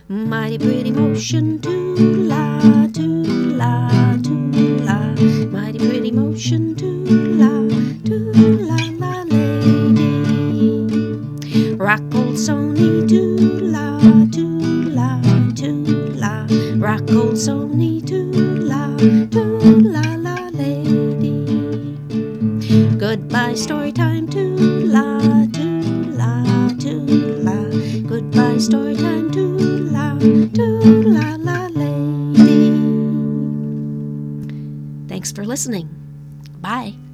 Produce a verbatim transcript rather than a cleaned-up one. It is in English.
Mighty pretty motion, toot-la, toot-la, toot-la. Mighty pretty motion, toot-la, toot-la-la lady. Rock old Sony, toot-la, toot-la, toot-la. Rock old Sony, toot-la, toot-la-la lady. Goodbye story time, toot-la, toot-la, toot-la. Goodbye story time, toot-la, toot-la-la lady. Thanks for listening. Bye.